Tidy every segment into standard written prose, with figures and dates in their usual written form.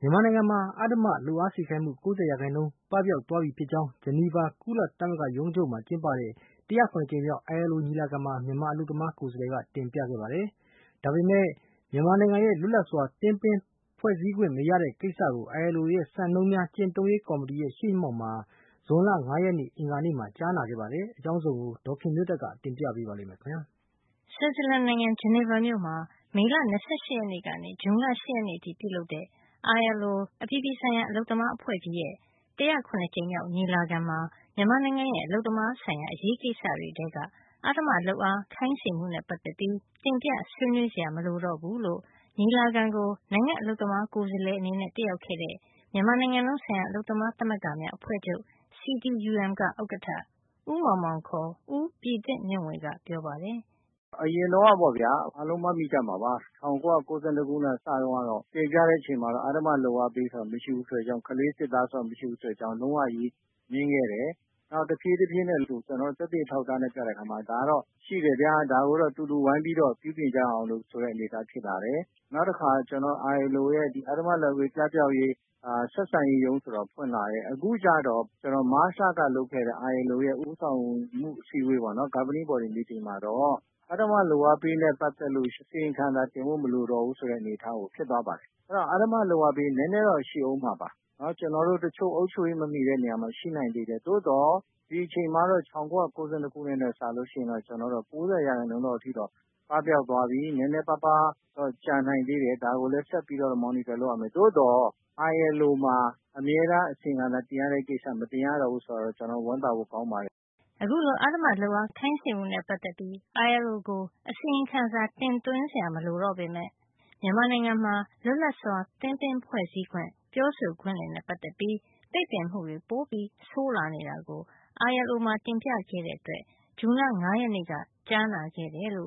မြန်မာနိုင်ငံမှာအဓမ္မလုပ်အားစေခိုင်းမှု 90 ရာခိုင်နှုန်းပပျောက်သွားပြီဖြစ်ကြောင်း ဂျနီဗာကုလသမဂ္ဂရုံးချုပ်မှာကျင်းပတဲ့ 107 ကြိမ်မြောက် ILO ညီလာခံမှာ မြန်မာအလုပ်သမားကိုယ်စားလှယ်က တင်ပြခဲ့ပါတယ်။ ဒါပေမဲ့မြန်မာနိုင်ငံရဲ့လွတ်လပ်စွာတင်သွင်းဖွဲ့စည်းခွင့်မရတဲ့ကိစ္စကို ILO ရဲ့စံနှုန်းများကျင့်သုံးရေးကော်မတီရဲ့ရှေ့မှောက်မှာ ဇွန်လ 5 ရက်နေ့ အင်္ဂါနေ့မှာကြားနာခဲ့ပါတယ်။ အကြောင်းစုံကို ဒေါ်ခင်မျိုးသက်က တင်ပြပေးပါလိမ့်မယ်ခင်ဗျာ။ ဆွစ်ဇာလန်နိုင်ငံ ဂျနီဗာမြို့မှာ မေလ ၂၈ ရက်နေ့ကနေ ဇွန်လ 8 ရက်နေ့အထိပြုလုပ်တဲ့ ILO အပြည်ပြည်ဆိုင်ရာအလုပ်သမားအဖွဲ့ကြီးရဲ့ 107 ကြိမ်မြောက်ညီလာခံမှာ မြန်မာနိုင်ငံရဲ့အလုပ်သမားဆိုင်ရာအရေးကိစ္စတွေထဲက အဓမ္မလုပ်အားခိုင်းစေမှုနဲ့ပတ်သက်ပြီး တင်ပြဆွေးနွေးစရာမလိုတော့ဘူးလို့ ညီလာခံကို နိုင်ငံအလုပ်သမားကိုယ်စားလှယ်အနေနဲ့တက်ရောက်ခဲ့တဲ့ မြန်မာနိုင်ငံလုံးဆိုင်ရာအလုပ်သမားသမဂ္ဂများအဖွဲ့ချုပ် CTUM က ဥက္ကဋ္ဌ ဦးမောင်မောင် ခေါ် ဦးပြည်သစ်မြင့်ဝေက ပြောပါတယ်။ “အရင်တုန်းကပေါ့ဗျာ အားလုံးမှတ်မိကြမှာပါ။ ၁၉၉၂ ခုနှစ်အစတုန်းကတော့ တင်ပြတဲ့အချိန်မှာတော့ အဓမ္မလုပ်အားပေးဆိုတာမရှိဘူးဆိုတဲ့အကြောင်း ကလေးစစ်သားဆိုတာမရှိဘူးဆိုတဲ့အကြောင်း လုံးဝကြီးငြင်းခဲ့တယ်။ နောက်တဖြည်းဖြည်းနဲ့ ကျနော်တို့သက်သေအထောက်အထားနဲ့ပြတဲ့အခါမှာ ဒါကတော့ရှိတယ်ဗျာ ဒါကိုတော့အတူတူဝိုင်းပြီးတော့ပြုပြင်ကြရအောင်လို့ဆိုတဲ့အနေအထားဖြစ်လာတယ်။ နောက်တခါ ကျနော်တို့ ILO ရဲ့အဓမ္မလုပ်အားပပျောက်ရေးဆက်ဆံရေးရုံးဆိုတာဖွင့်လာတယ်။ အခုကျတော့ မတ်လကလုပ်ခဲ့တဲ့ ILO ရဲ့ဦးဆောင်မှုအစည်းအဝေးပေါ့နော် Governing Body Meeting မှာတော့ အဓမ္မလုပ်အားပေးနဲ့ပတ်သက်လို့ အစီရင်ခံစာတင်ဖို့မလိုတော့ဘူးဆိုတဲ့အနေအထားကိုဖြစ်သွားပါတယ်။ အဲဒီတော့ အဓမ္မလုပ်အားပေးနည်းနည်းတော့ရှိဦးမှာပါ။ ကျနော်တို့တချို့အုပ်ချုပ်ရေးမမီတဲ့နေရာမှာရှိနိုင်သေးတယ်။ သို့သော်ဒီအချိန်မှာတော့ ၁၉၉၂ ခုနှစ်နဲ့စာလို့ရှိရင်တော့ ကျနော်တို့ 90 ရာခိုင်နှုန်းလောက်အထိတော့ပပျောက်သွားပြီ။ နည်းနည်းပါးပါးတော့ကျန်နိုင်သေးတယ်။ ဒါကိုလည်းဆက်ပြီးတော့ monitor လုပ်ရမယ်။ သို့သော် ILO မှာအမြဲတမ်းအစီရင်ခံစာတင်ရတဲ့ကိစ္စမတင်ရတော့ဘူးဆိုတာတော့ ကျနော်တို့ဝမ်းသာဖို့ကောင်းပါတယ်။ ” အခုလို အဓမ္မလုပ်အားခိုင်းစေမှုနဲ့ပတ်သက်ပြီး ILO ကိုအစီရင်ခံစာတင်သွင်းစရာမလိုတော့ပေမယ့် မြန်မာနိုင်ငံမှာလွတ်လပ်စွာတင်သွင်းဖွဲ့စည်းခွင့် ပြောဆိုခွင့်တွေနဲ့ပတ်သက်ပြီး ပိတ်ပင်မှုတွေပိုဆိုးလာနေတာကို ILO မှာတင်ပြခဲ့တဲ့အတွက် ဇွန်လ 5 ရက်နေ့က ကြားနာခဲ့တယ်လို့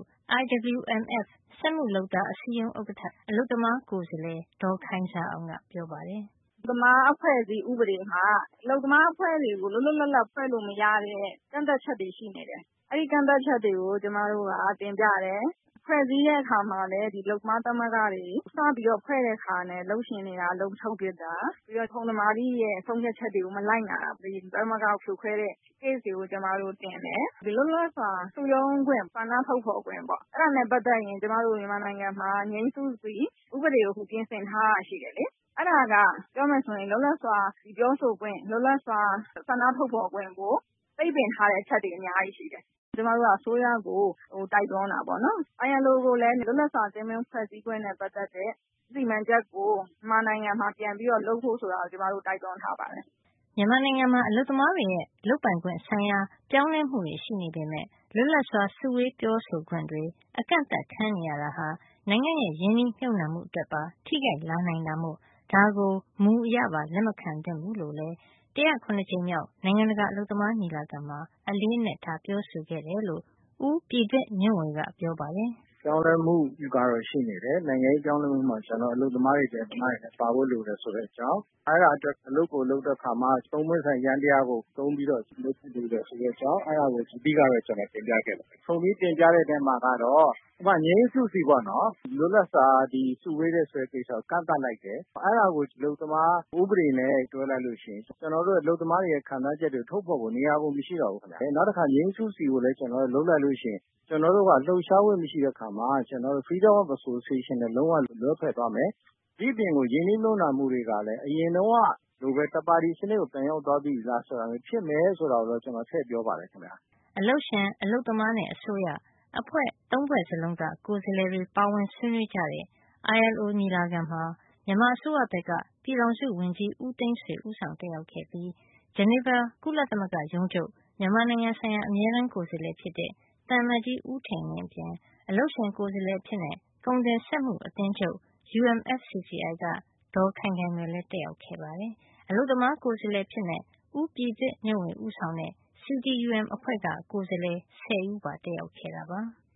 IWMF စက်မှုလုပ်သားအစည်းအရုံးဥက္ကဋ္ဌ အလုပ်သမားကိုယ်စားလှယ် ဒေါ်ခိုင်ဇာအောင်ကပြောပါတယ်။ “အလုပ်သမားအဖွဲ့အစည်းဥပဒေမှာ အလုပ်သမားအဖွဲ့တွေကိုလွတ်လွတ်လပ်လပ်ဖွဲ့လို့မရတဲ့ကန့်သတ်ချက်တွေရှိနေတယ်။ အဲဒီကန့်သတ်ချက်တွေကိုကျမတို့ကတင်ပြတယ်။ ဖွဲ့စည်းတဲ့အခါမှာလည်း အလုပ်သမားသမဂ္ဂတွေစပြီးတော့ဖွဲ့တဲ့အခါနဲ့ အလုပ်ရှင်တွေက အလုပ်ထုတ်ပစ်တာ။ ပြီးတော့ခုံသမာဓိရဲ့ဆုံးဖြတ်ချက်တွေကိုမလိုက်နာတာ။ သမဂ္ဂဖြိုခွဲတဲ့ case တွေကိုကျမတို့တင်တယ်။ လွတ်လပ်စွာစုရုံးခွင့် ဆန္ဒထုတ်ဖော်ခွင့်ပေါ့ အဲဒါနဲ့ပတ်သက်ရင် ကျမတို့မြန်မာနိုင်ငံမှာငြိမ်းစုစီဥပဒေကိုပြင်ဆင်ထားတာရှိတယ်လေ။ အဲဒါကပြောမယ်ဆိုရင်လွတ်လပ်စွာပြောဆိုခွင့် လွတ်လပ်စွာဆန္ဒထုတ်ဖော်ခွင့်ကိုပိတ်ပင်ထားတဲ့အချက်တွေအများကြီးရှိတယ်။ ကျမတို့ကအစိုးရကိုတိုက်တွန်းတာပေါ့နော် ILO ကိုလည်းလွတ်လပ်စွာတင်သွင်းဖွဲ့စည်းခွင့်နဲ့ပတ်သက်တဲ့စီမံချက်ကိုမြန်မာနိုင်ငံမှာပြန်ပြီးတော့လုပ်ဖို့ဆိုတာကိုကျမတို့တိုက်တွန်းထားပါတယ်။ ” မြန်မာနိုင်ငံမှာအလုပ်သမားတွေရဲ့လုပ်ပိုင်ခွင့်ဆိုင်ရာပြောင်းလဲမှုတွေရှိနေပေမယ့် လွတ်လပ်စွာစုဝေးပြောဆိုခွင့်တွေအကန့်အသတ်ခံနေရတာဟာ နိုင်ငံရဲ့ရင်းနှီးမြှုပ်နှံမှုအတွက်ပါထိခိုက်လာနိုင်တာမို့ ဒါကိုမူအရပါလက်မခံသင့်ဘူးလို့လည်း 107 ကြိမ်မြောက်နိုင်ငံတကာအလုပ်သမားညီလာခံမှာ အလေးအနက်ထားပြောဆိုခဲ့တယ်လို့ ဦးပြည်သစ်မြင့်ဝေကပြောပါတယ်။ “ပြောင်းလဲမှုကတော့ရှိနေတယ်။ နိုင်ငံရေးပြောင်းလဲမှုမှာကျနော်တို့အလုပ်သမားတွေလည်းပါဖို့လိုတယ်ဆိုတဲ့အကြောင်း အဲဒါအတွက်အလုပ်ကိုလုပ်တဲ့အခါမှာ သုံးပွင့်ဆိုင်ယန္တရားကိုသုံးပြီးတော့လုပ်ဖို့လိုတယ်ဆိုတဲ့အကြောင်း အဲဒါကိုအဓိကတော့ကျနော်တင်ပြခဲ့ပါတယ်။ ထုံပြီးတင်ပြတဲ့အထဲမှာကတော့ ငြိမ်းစုစီပေါ့နော် လွတ်လပ်စွာစုဝေးတယ်ဆိုတဲ့ကိစ္စကိုကန့်သတ်လိုက်တယ်။ အဲဒါကိုအလုပ်သမားဥပဒေနဲ့တွဲလိုက်လို့ရှိရင် ကျနော်တို့အလုပ်သမားတွေရဲ့ခံစားချက်တွေကိုထုတ်ဖော်ဖို့နေရာကိုမရှိတော့ဘူးခင်ဗျ။ နောက်တခါငြိမ်းစုစီကိုလည်းကျနော်တို့လုပ်လိုက်လို့ရှိရင် ကျနော်တို့ကလှုပ်ရှားခွင့်မရှိတဲ့အခါမှာ ကျနော်တို့ Freedom of Association နဲ့လုံးဝလွဲဖယ်သွားမယ်။ ဒီ့အပြင်ကိုရင်းနှီးမြှုပ်နှံမှုတွေကလည်းအရင်တုန်းကလိုပဲတပါတီစနစ်ကိုပြန်ရောက်သွားပြီလားဆိုတာမျိုးဖြစ်မယ်ဆိုတာကိုတော့ကျနော်ထည့်ပြောပါတယ်ခင်ဗျ။ ” အလုပ်ရှင်၊ အလုပ်သမားနဲ့အစိုးရအဖွဲ့ ၃ ဖွဲ့စလုံးကကိုယ်စားလှယ်တွေပါဝင်ဆွေးနွေးကြတဲ့ ILO ညီလာခံမှာ မြန်မာအစိုးရဘက်က ပြည်ထောင်စုဝန်ကြီးဦးသိန်းဆွေဦးဆောင်တက်ရောက်ခဲ့ပြီး ဂျနီဗာကုလသမဂ္ဂရုံးချုပ် မြန်မာနိုင်ငံဆိုင်ရာအမြဲတမ်းကိုယ်စားလှယ်ဖြစ်တဲ့ သံအမတ်ကြီးဦးထိန်လင်းအပြင် အလုပ်ရှင်ကိုယ်စားလှယ်အဖြစ် ကုန်သည်စက်မှုအသင်းချုပ် UMFCCI က ဒေါ်ခိုင်ခိုင်နွယ်လည်းတက်ရောက်ခဲ့ပါတယ်။ အလုပ်သမားကိုယ်စားလှယ်အဖြစ် ဦးပြည်သစ်မြင့်ဝေဦးဆောင်တဲ့ CTUM အဖွဲ့ကကိုယ်စားလှယ် 10 ဦးပါတက်ရောက်ခဲ့တာပါ။